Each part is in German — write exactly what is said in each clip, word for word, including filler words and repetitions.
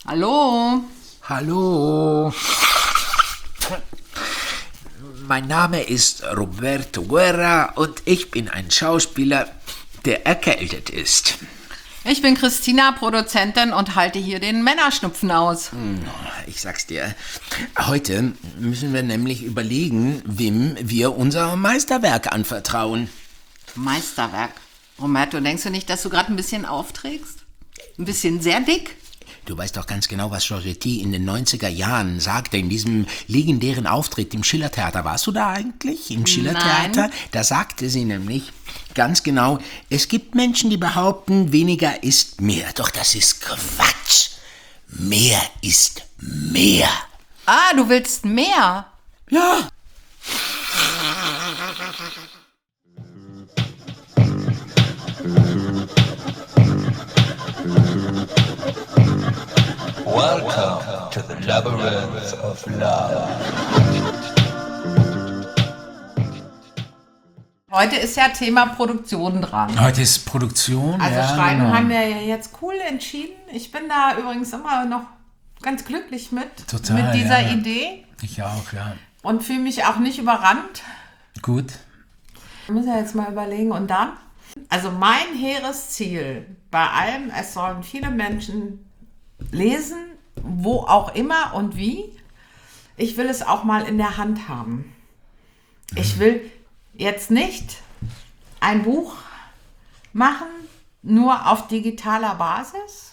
Hallo. Hallo. Mein Name ist Roberto Guerra und ich bin ein Schauspieler, der erkältet ist. Ich bin Christina, Produzentin und halte hier den Männerschnupfen aus. Ich sag's dir, heute müssen wir nämlich überlegen, wem wir unser Meisterwerk anvertrauen. Meisterwerk? Roberto, denkst du nicht, dass du gerade ein bisschen aufträgst? Ein bisschen sehr dick? Du weißt doch ganz genau, was Georgetti in den neunziger Jahren sagte, in diesem legendären Auftritt im Schillertheater. Warst du da eigentlich im Schillertheater? Nein. Da sagte sie nämlich ganz genau, es gibt Menschen, die behaupten, weniger ist mehr. Doch das ist Quatsch. Mehr ist mehr. Ah, du willst mehr? Ja. Welcome to the Labyrinth of Love. Heute ist ja Thema Produktion dran. Heute ist Produktion. Also ja, Schreiben genau. haben wir ja jetzt cool entschieden. Ich bin da übrigens immer noch ganz glücklich mit, Total, mit dieser ja. Idee Ich auch, ja. und fühle mich auch nicht überrannt. Gut. Ich muss ja jetzt mal überlegen und dann? Also mein hehres Ziel bei allem, es sollen viele Menschen lesen, wo auch immer und wie. Ich will es auch mal in der Hand haben. Ich will jetzt nicht ein Buch machen, nur auf digitaler Basis.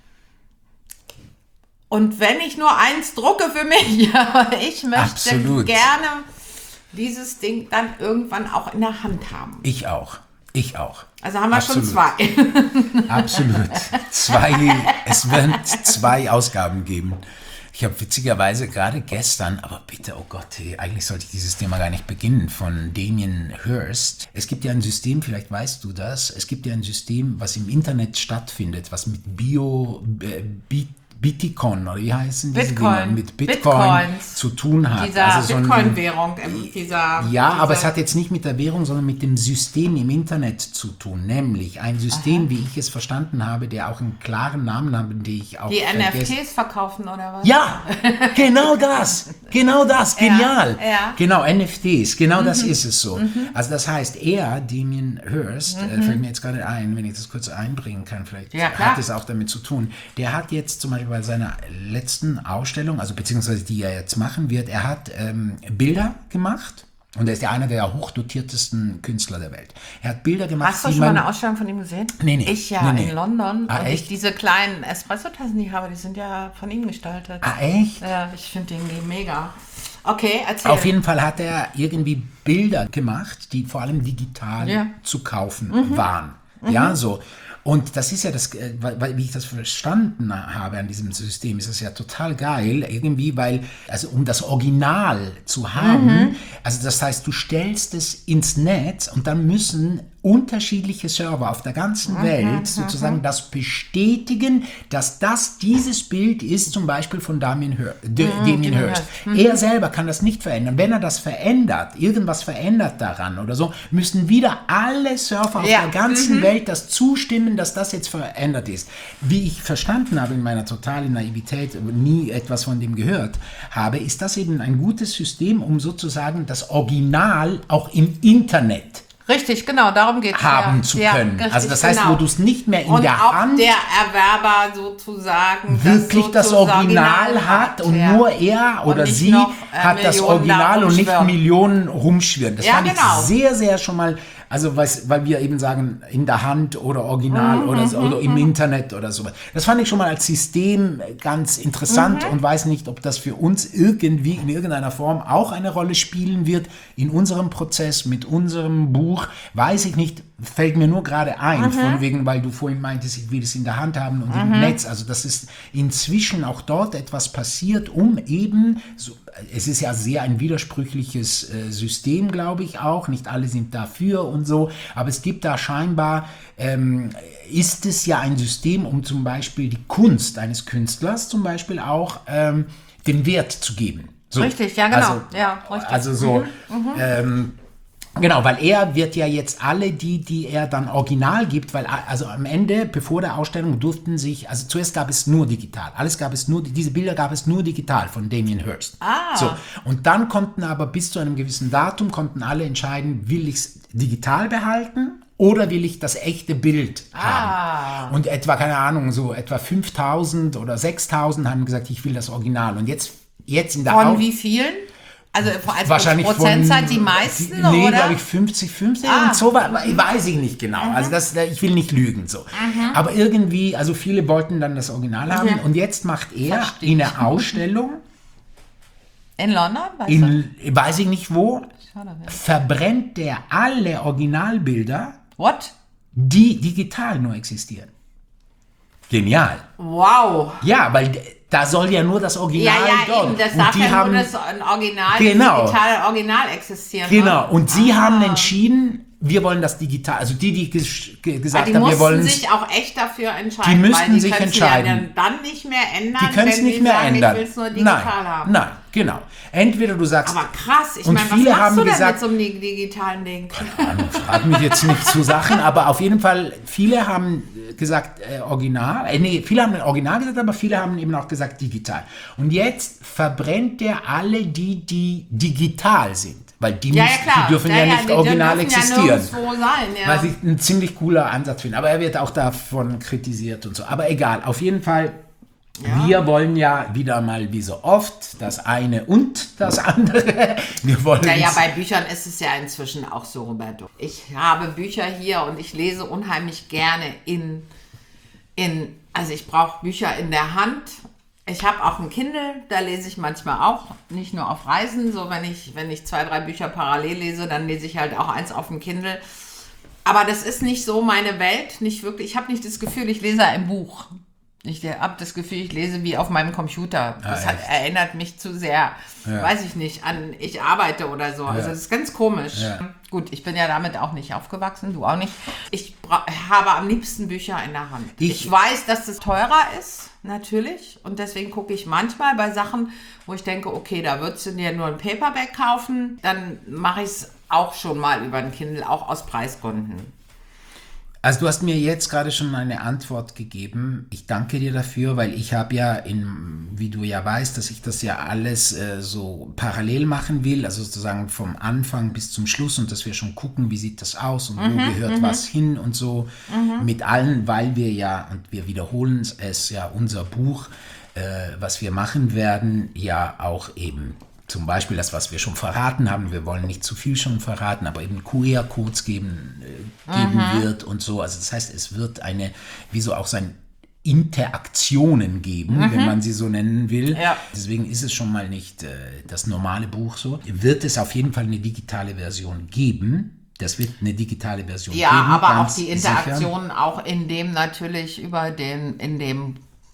Und wenn ich nur eins drucke für mich, aber ich möchte Absolut. gerne dieses Ding dann irgendwann auch in der Hand haben. Ich auch. Ich auch. Also haben wir Absolut. schon zwei. Absolut. Zwei, es werden zwei Ausgaben geben. Ich habe witzigerweise gerade gestern, aber bitte, oh Gott, hey, eigentlich sollte ich dieses Thema gar nicht beginnen, von Damien Hirst. Es gibt ja ein System, vielleicht weißt du das, es gibt ja ein System, was im Internet stattfindet, was mit Bio, äh, Bi- Bitcoin, oder wie heißen diese Bitcoin. Dinger? Mit Bitcoin Bitcoins. zu tun hat. Dieser Also so ein- Bitcoin-Währung. ähm, Dieser, Ja, dieser, aber es hat jetzt nicht mit der Währung, sondern mit dem System im Internet zu tun. Nämlich ein System, Aha. wie ich es verstanden habe, der auch einen klaren Namen hat, den ich auch die N F vergesse. Ts verkaufen oder was? Ja, genau das. Genau das. Genial. ja. Genau, N F Ts. Genau das ist es so. Also das heißt, er, Damien Hirst, äh, fällt mir jetzt gerade ein, wenn ich das kurz einbringen kann, vielleicht Ja, klar. hat es auch damit zu tun. Der hat jetzt zum Beispiel bei seiner letzten Ausstellung, also beziehungsweise die er jetzt machen wird, er hat ähm, Bilder gemacht. Und er ist ja einer der hochdotiertesten Künstler der Welt. Er hat Bilder gemacht, Hast du die schon mal man... eine Ausstellung von ihm gesehen? Nee, nee. Ich ja, Nee, nee. in London. Ah, und echt? ich diese kleinen Espresso-Tassen, die ich habe, die sind ja von ihm gestaltet. Ah, echt? Ja, ich finde den mega. Okay, erzähl. Auf jeden Fall hat er irgendwie Bilder gemacht, die vor allem digital Ja. zu kaufen waren. Ja, so. Und das ist ja das, äh, weil, weil- wie ich das verstanden habe an diesem System, ist es ja total geil, irgendwie, weil, also um das Original zu haben, also das heißt, du stellst es ins Netz und dann müssen unterschiedliche Server auf der ganzen Welt sozusagen das bestätigen, dass das dieses Bild ist, zum Beispiel von Damien, Hir- D- Damien Hirst. Er selber kann das nicht verändern. Wenn er das verändert, irgendwas verändert daran oder so, müssen wieder alle Server auf Ja. der ganzen Welt das zustimmen, dass das jetzt verändert ist. Wie ich verstanden habe in meiner totalen Naivität, nie etwas von dem gehört habe, ist das eben ein gutes System, um sozusagen das Original auch im Internet Richtig, genau, darum geht es. haben ja. zu Ja, können. richtig, Also das heißt, genau. wo du es nicht mehr in und der auch Hand der Erwerber sozusagen wirklich das sozusagen Original hat und ja. nur er Und oder nicht sie noch, äh, hat das Millionen da Original und nicht rumschwirren. Millionen rumschwirren. Das Ja, fand genau. ich sehr, sehr schon mal, also was, weil wir eben sagen, in der Hand oder Original Mhm, oder, so, oder im Internet oder so. Das fand ich schon mal als System ganz interessant Mhm. und weiß nicht, ob das für uns irgendwie in irgendeiner Form auch eine Rolle spielen wird in unserem Prozess mit unserem Buch. Weiß ich nicht, fällt mir nur gerade ein, Mhm. von wegen, weil du vorhin meintest, ich will es in der Hand haben und im Netz. Also das ist inzwischen auch dort etwas passiert, um eben, so, es ist ja sehr ein widersprüchliches äh, System, glaube ich auch, nicht alle sind dafür und so, aber es gibt da scheinbar, ähm, ist es ja ein System, um zum Beispiel die Kunst eines Künstlers zum Beispiel auch ähm, den Wert zu geben. So. Richtig, ja, genau. Also, Ja, richtig. also so, ähm, Genau, weil er wird ja jetzt alle die, die er dann original gibt, weil also am Ende, bevor der Ausstellung, durften sich, also zuerst gab es nur digital, alles gab es nur, diese Bilder gab es nur digital von Damien Hirst. Ah. So, und dann konnten aber bis zu einem gewissen Datum, konnten alle entscheiden, will ich es digital behalten oder will ich das echte Bild Ah. haben. Und etwa, keine Ahnung, so etwa fünftausend oder sechstausend haben gesagt, ich will das Original. Und jetzt, jetzt in der Von Au- wie vielen? Also als wahrscheinlich Prozentsatz von, die meisten, nee, oder? glaube ich fünfzig, fünfzig Ah. und so, weiß ich nicht genau. Mhm. Also das, ich will nicht lügen so. Mhm. Aber irgendwie, also viele wollten dann das Original haben Mhm. und jetzt macht er Verstehe in ich. einer Ausstellung, In London? Weißt du? in, weiß ich nicht wo, Schade, ja. verbrennt der alle Originalbilder, What? die digital nur existieren. Genial. Wow. Ja, weil da soll ja nur das Ja, Original ja, dort. eben, das Und darf die ja haben, nur das ein Original, Genau. das digitale Original existieren. Genau, ne? und sie Ah. haben entschieden, wir wollen das digital, also die, die ges- ge- Ah, gesagt die haben, wir mussten wollen sich auch echt dafür entscheiden. Die müssten weil die sich können's entscheiden. Ja dann nicht mehr ändern, die können es wenn nicht die mehr sagen, ändern. ich will es nur digital nein, haben. nein, genau. Entweder du sagst, Aber krass, ich und meine, was viele machst haben du denn gesagt, mit so einem digitalen Ding? frag mich jetzt nicht zu Sachen, aber auf jeden Fall, viele haben gesagt äh, Original, äh, nee, viele haben Original gesagt, aber viele haben eben auch gesagt digital. Und jetzt verbrennt er alle die, die digital sind. Weil die, Ja, ja, müssen, klar. die dürfen ja, Ja, ja, nicht die original dürfen ja existieren. nirgendwo sein, ja. Was ich ein ziemlich cooler Ansatz finde. Aber er wird auch davon kritisiert und so. Aber egal, auf jeden Fall, Ja. wir wollen ja wieder mal wie so oft das eine und das andere. Wir wollen Ja, ja, uns- bei Büchern ist es ja inzwischen auch so, Roberto. Ich habe Bücher hier und ich lese unheimlich gerne in, in also ich brauche Bücher in der Hand. Ich habe auch ein Kindle, da lese ich manchmal auch, nicht nur auf Reisen, so wenn ich, wenn ich zwei, drei Bücher parallel lese, dann lese ich halt auch eins auf dem Kindle. Aber das ist nicht so meine Welt, nicht wirklich. Ich habe nicht das Gefühl, ich lese ein Buch. Ich habe das Gefühl, ich lese wie auf meinem Computer. Das Ah, hat, echt? erinnert mich zu sehr, Ja. weiß ich nicht, an ich arbeite oder so. Also das ist ganz komisch. Ja. Gut, ich bin ja damit auch nicht aufgewachsen, du auch nicht. Ich bra- habe am liebsten Bücher in der Hand. Ich, Ich- weiß, dass das teurer ist, natürlich. Und deswegen gucke ich manchmal bei Sachen, wo ich denke, okay, da würdest du dir nur ein Paperback kaufen. Dann mache ich es auch schon mal über ein Kindle, auch aus Preisgründen. Also du hast mir jetzt gerade schon eine Antwort gegeben. Ich danke dir dafür, weil ich habe ja, in, wie du ja weißt, dass ich das ja alles äh, so parallel machen will, also sozusagen vom Anfang bis zum Schluss und dass wir schon gucken, wie sieht das aus und wo gehört was hin und so mit allen, weil wir ja, und wir wiederholen es ja, unser Buch, äh, was wir machen werden, ja auch eben zum Beispiel das, was wir schon verraten haben, wir wollen nicht zu viel schon verraten, aber eben Q R-Codes geben, äh, geben wird und so. Also das heißt, es wird eine, wie so auch sein Interaktionen geben, wenn man sie so nennen will. Ja. Deswegen ist es schon mal nicht äh, das normale Buch so. Wird es auf jeden Fall eine digitale Version geben. Das wird eine digitale Version Ja, geben. aber auch ganz die sicher. Interaktionen auch in dem natürlich über den, in dem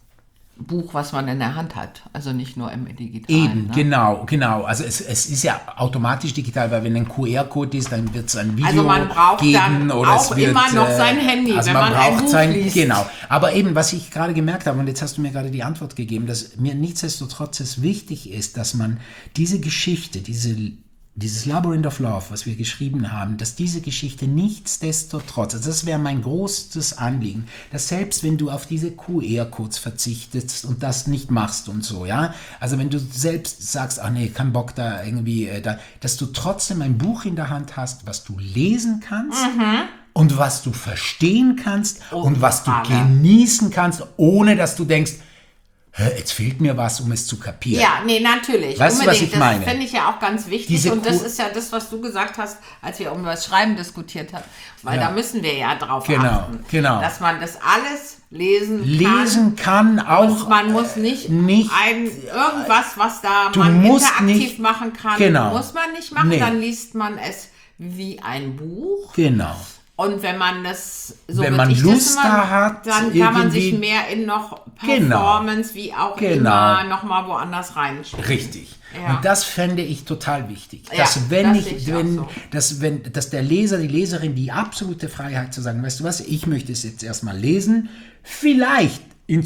Buch, was man in der Hand hat. Also nicht nur im Digitalen. Eben, ne? genau, genau. Also es, es ist ja automatisch digital, weil wenn ein Q R-Code ist, dann wird es ein Video Also man braucht geben dann oder auch es wird, immer noch äh, sein Handy, also wenn man man ein braucht Buch sein, liest. Genau. Aber eben, was ich gerade gemerkt habe, und jetzt hast du mir gerade die Antwort gegeben, dass mir nichtsdestotrotz es wichtig ist, dass man diese Geschichte, diese dieses Labyrinth of Love, was wir geschrieben haben, dass diese Geschichte nichtsdestotrotz, also das wäre mein großes Anliegen, dass selbst wenn du auf diese Q R-Codes verzichtest und das nicht machst und so, ja, also wenn du selbst sagst, ach nee, kein Bock da irgendwie, äh, da, dass du trotzdem ein Buch in der Hand hast, was du lesen kannst und was du verstehen kannst Oh, und was du Frage. genießen kannst, ohne dass du denkst, hä, jetzt fehlt mir was, um es zu kapieren. Ja, nee, natürlich. Weißt du, was ich meine? Das finde ich ja auch ganz wichtig. Diese und das Ku- ist ja das, was du gesagt hast, als wir um das Schreiben diskutiert haben. Weil Ja. da müssen wir ja drauf Genau, achten. genau. Dass man das alles lesen kann. Lesen kann auch. Und man muss nicht, nicht- ein, irgendwas, was da Du man musst interaktiv nicht- machen kann, genau. muss man nicht machen. Nee. Dann liest man es wie ein Buch. Genau. Und wenn man das so Wenn würd man ich das Lust immer- da hat, dann kann man sich irgendwie- mehr in noch Genau. Performance wie auch Genau. immer nochmal woanders reinspielen. Richtig. Ja. Und das fände ich total wichtig. Ja, Dass wenn das sehe ich, ich auch wenn, so. dass, wenn, dass der Leser, die Leserin die absolute Freiheit zu sagen, weißt du was, ich möchte es jetzt erstmal lesen, vielleicht ins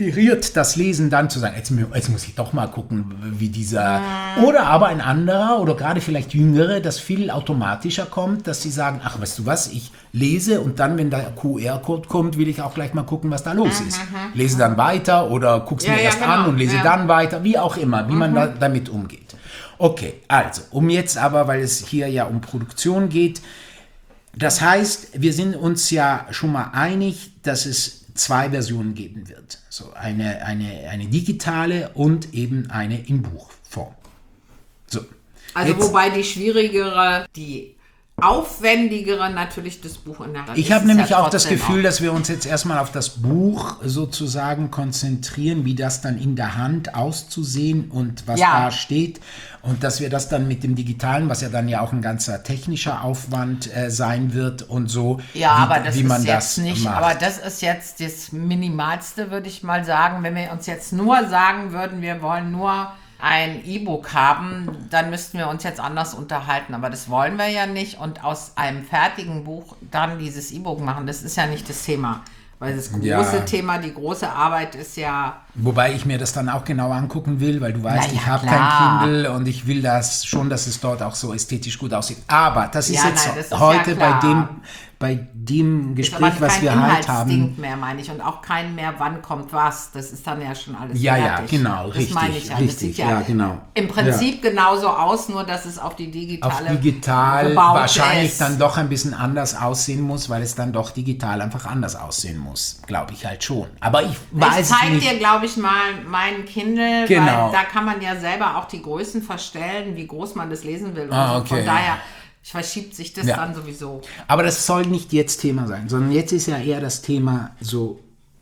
inspiriert das Lesen dann zu sagen, jetzt, jetzt muss ich doch mal gucken, wie dieser, oder aber ein anderer oder gerade vielleicht Jüngere, das viel automatischer kommt, dass sie sagen, ach, weißt du was, ich lese und dann, wenn der Q R-Code kommt, will ich auch gleich mal gucken, was da los ist. Lese dann weiter oder guck's Ja, mir ja, erst genau. an und lese Ja. dann weiter, wie auch immer, wie man da, damit umgeht. Okay, also, um jetzt aber, weil es hier ja um Produktion geht, das heißt, wir sind uns ja schon mal einig, dass es zwei Versionen geben wird. So eine, eine, eine digitale und eben eine in Buchform. So. Also Jetzt- wobei die schwierigere, die aufwendigere natürlich das Buch in der Hand. Ich ist habe es nämlich ja auch das trotzdem Gefühl, auch. dass wir uns jetzt erstmal auf das Buch sozusagen konzentrieren, wie das dann in der Hand auszusehen und was Ja. da steht. Und dass wir das dann mit dem Digitalen, was ja dann ja auch ein ganzer technischer Aufwand äh, sein wird und so, Ja, wie, aber das wie man ist das jetzt nicht, macht. aber das ist jetzt das Minimalste, würde ich mal sagen. Wenn wir uns jetzt nur sagen würden, wir wollen nur ein E-Book haben, dann müssten wir uns jetzt anders unterhalten. Aber das wollen wir ja nicht. Und aus einem fertigen Buch dann dieses E-Book machen, das ist ja nicht das Thema. Weil das große Ja. Thema, die große Arbeit ist ja... Wobei ich mir das dann auch genau angucken will, weil du weißt, Na ja, ich habe klar. kein Kindle und ich will das schon, dass es dort auch so ästhetisch gut aussieht. Aber das ist Ja, jetzt nein, das ist heute ja bei klar. dem, bei dem Ist aber Gespräch, was kein wir halt haben. Inhaltsding mehr, meine ich. Und auch kein mehr, wann kommt was. Das ist dann ja schon alles Ja, ja, fertig. genau, das richtig, meine ich ja. Das richtig, sieht ja, ja, genau. im Prinzip genauso aus, nur dass es auf die Auf digitale digital gebaut wahrscheinlich ist. dann doch ein bisschen anders aussehen muss, weil es dann doch digital einfach anders aussehen muss. Glaube ich halt schon. Aber ich weiß Ich es zeige nicht. dir, glaube ich, mal meinen Kindle, Genau. weil da kann man ja selber auch die Größen verstellen, wie groß man das lesen will. Und Ah, so. okay. Von daher verschiebt sich das Ja. dann sowieso. Aber das soll nicht jetzt Thema sein, sondern jetzt ist ja eher das Thema so,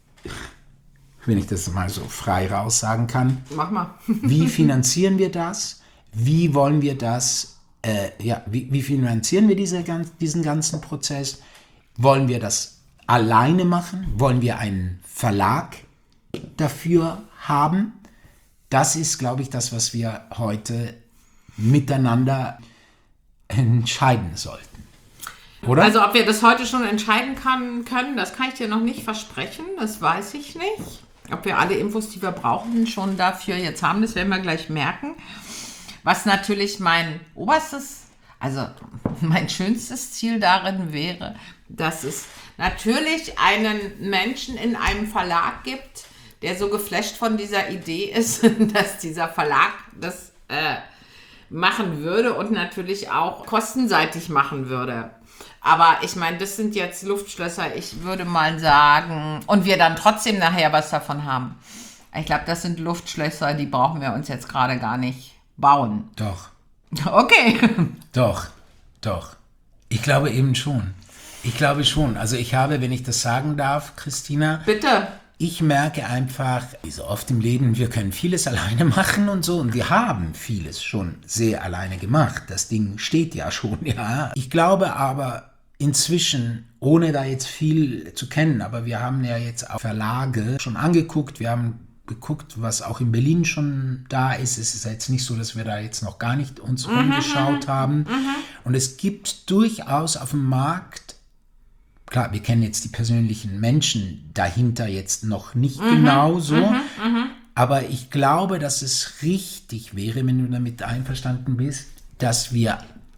wenn ich das mal so frei raus sagen kann, Mach mal. wie finanzieren wir das? Wie wollen wir das, äh, ja, wie, wie finanzieren wir diese, ganz- diesen ganzen Prozess? Wollen wir das alleine machen? Wollen wir einen Verlag dafür haben? Das ist, glaube ich, das, was wir heute miteinander entscheiden sollten. Oder? Also ob wir das heute schon entscheiden kann, können, das kann ich dir noch nicht versprechen. Das weiß ich nicht. Ob wir alle Infos, die wir brauchen, schon dafür jetzt haben, das werden wir gleich merken. Was natürlich mein oberstes, also mein schönstes Ziel darin wäre, dass es natürlich einen Menschen in einem Verlag gibt, der so geflasht von dieser Idee ist, dass dieser Verlag das äh, machen würde und natürlich auch kostenseitig machen würde. Aber ich meine, das sind jetzt Luftschlösser, ich würde mal sagen, und wir dann trotzdem nachher was davon haben. Ich glaube, das sind Luftschlösser, die brauchen wir uns jetzt gerade gar nicht bauen. Doch. Okay. Doch, doch. Ich glaube eben schon. Ich glaube schon. Also ich habe, wenn ich das sagen darf, Christina, Bitte. ich merke einfach, wie so oft im Leben, wir können vieles alleine machen und so. Und wir haben vieles schon sehr alleine gemacht. Das Ding steht ja schon, ja. Ich glaube aber inzwischen, ohne da jetzt viel zu kennen, aber wir haben ja jetzt auch Verlage schon angeguckt. Wir haben geguckt, was auch in Berlin schon da ist. Es ist jetzt nicht so, dass wir da jetzt noch gar nicht uns Mhm, umgeschaut haben. Und es gibt durchaus auf dem Markt, klar, wir kennen jetzt die persönlichen Menschen dahinter jetzt noch nicht genau so, aber ich glaube, dass es richtig wäre, wenn du damit einverstanden bist, dass wir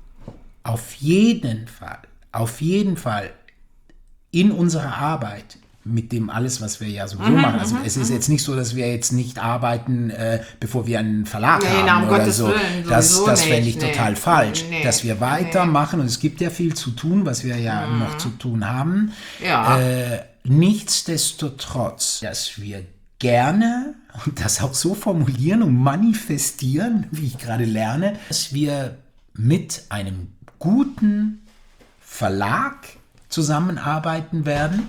auf jeden Fall, auf jeden Fall in unserer Arbeit mit dem alles, was wir ja sowieso machen. Also es ist jetzt nicht so, dass wir jetzt nicht arbeiten, äh, bevor wir einen Verlag Nee, haben na, um oder Gottes so. Willen, das sowieso das fände ich nicht, nee. total falsch. Nee, Dass wir weitermachen und es gibt ja viel zu tun, was wir ja noch zu tun haben. Ja. Äh, nichtsdestotrotz, dass wir gerne und das auch so formulieren und manifestieren, wie ich gerade lerne, dass wir mit einem guten Verlag zusammenarbeiten werden,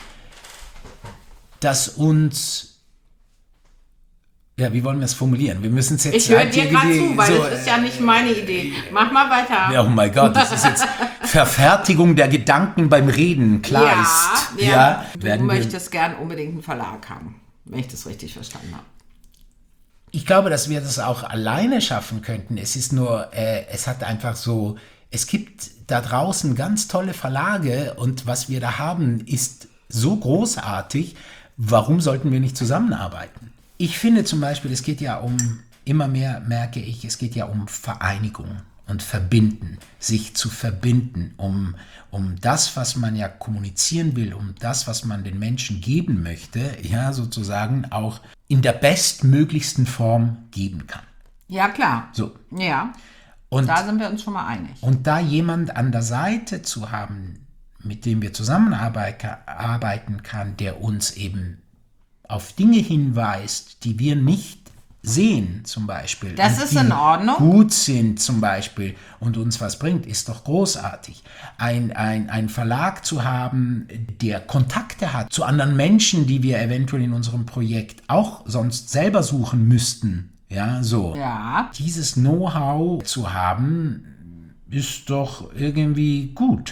das uns, ja, wie wollen wir es formulieren? Wir müssen es jetzt Ich höre halt dir gerade irgendwie zu, weil so, das ist ja nicht meine Idee. Mach mal weiter. äh, oh mein Gott, das ist jetzt Verfertigung der Gedanken beim Reden, klar ja, ist. ja. Ja, Du werden wir, möchtest gern unbedingt einen Verlag haben, wenn ich das richtig verstanden habe. ich glaube, dass wir das auch alleine schaffen könnten. Es ist nur, äh, es hat einfach so, es gibt da draußen ganz tolle Verlage und was wir da haben, ist so großartig, warum sollten wir nicht zusammenarbeiten? Ich finde zum Beispiel, es geht ja um, immer mehr merke ich, es geht ja um Vereinigung und Verbinden, sich zu verbinden, um, um das, was man ja kommunizieren will, um das, was man den Menschen geben möchte, ja, sozusagen auch in der bestmöglichsten Form geben kann. Ja, klar. So. Ja, Und, da sind wir uns schon mal einig. und da jemand an der Seite zu haben, mit dem wir zusammenarbeiten kann, der uns eben auf Dinge hinweist, die wir nicht sehen, zum Beispiel. Das und ist die in Ordnung. Gut sind, zum Beispiel, und uns was bringt, ist doch großartig. Ein, ein, ein Verlag zu haben, der Kontakte hat zu anderen Menschen, die wir eventuell in unserem Projekt auch sonst selber suchen müssten. Ja, so. Ja. Dieses Know-how zu haben, ist doch irgendwie gut.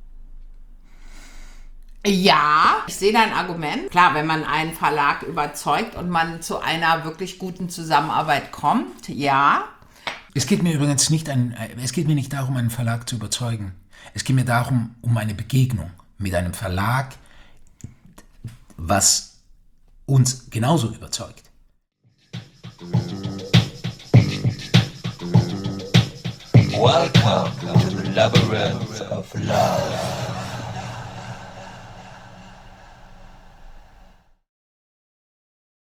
Ja, ich sehe dein Argument. Klar, wenn man einen Verlag überzeugt und man zu einer wirklich guten Zusammenarbeit kommt, ja. Es geht mir übrigens nicht, ein, es geht mir nicht darum, einen Verlag zu überzeugen. Es geht mir darum, um eine Begegnung mit einem Verlag, was uns genauso überzeugt. Welcome to the Labyrinth of Love.